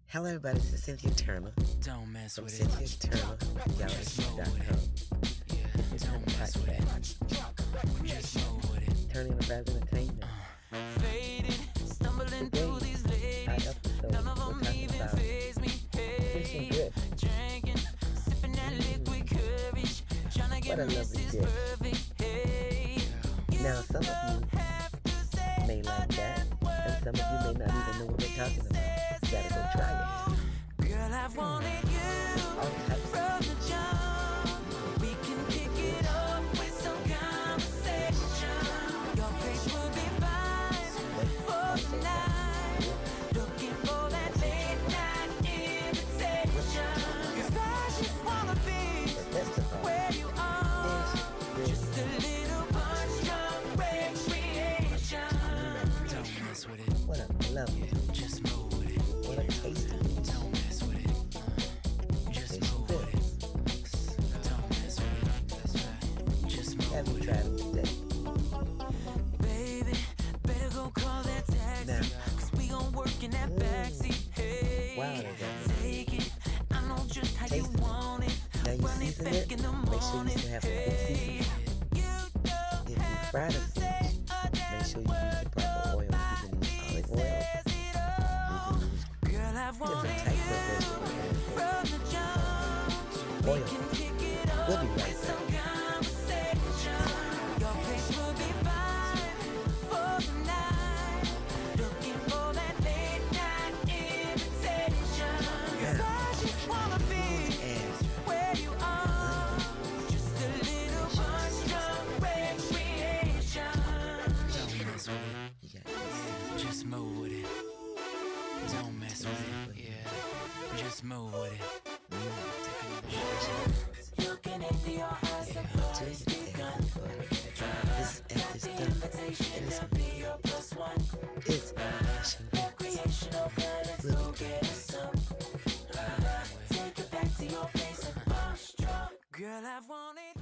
Hello, everybody. This is Cynthia Turner Don't mess from with Cynthia it. Turner Gallery.com. Yeah, don't mess with it. Just move with it. Turning about entertainment. Faded, stumbling Today, through these our ladies. episode, None of we're them talking even about faze me. fishing Hey, grits. drinking, sipping that liquid courage. Trying to get What a lovely Mrs. gift. Perfect. Hey, Now, some of you may like that, and some of you may not even know what we're talking about. You gotta go try it. girl, I've wanted you All types of from the jump. We can pick it up with some conversation. Your face will be fine for tonight. Looking for that late night invitation. 'Cause I just wanna be the best of all. where you are. Fish, Just a little punch-drunk recreation. Don't mess with it. what a lovely, Just move with it. what a tasty Don't mess with it. Just fish move with grits. it. Don't mess with it. That's right. Just move Have you with tried them today? it. Baby, better go call that taxi. Now, 'Cause we gon' work in that backseat. Hey, wow, they got take it. I know just how you Taste it. want it. Now you Run it season back it. in the Make sure you morning. still have some good seasoning. If you fry the fish, make sure you use the proper oil. You can use olive oil. You Girl, I've can use wanted different types you of vegetable from the jump. We oil. can pick it We'll up be right with some back. conversation. Your face will be fine for the night. Looking for that late night invitation. 'Cause I just wanna be And where you are. Just a little punch-drunk recreation. Don't mess with it. you got this. Just move with it. Don't mess with it. Yeah. Just move with it. Take another shot. Looking into your eyes, the party's begun. This and this stuff. And this be your plus one. is fishing grits. Recreational good, let's go get us some. Take it back to your place and bust drunk. Girl, I've wanted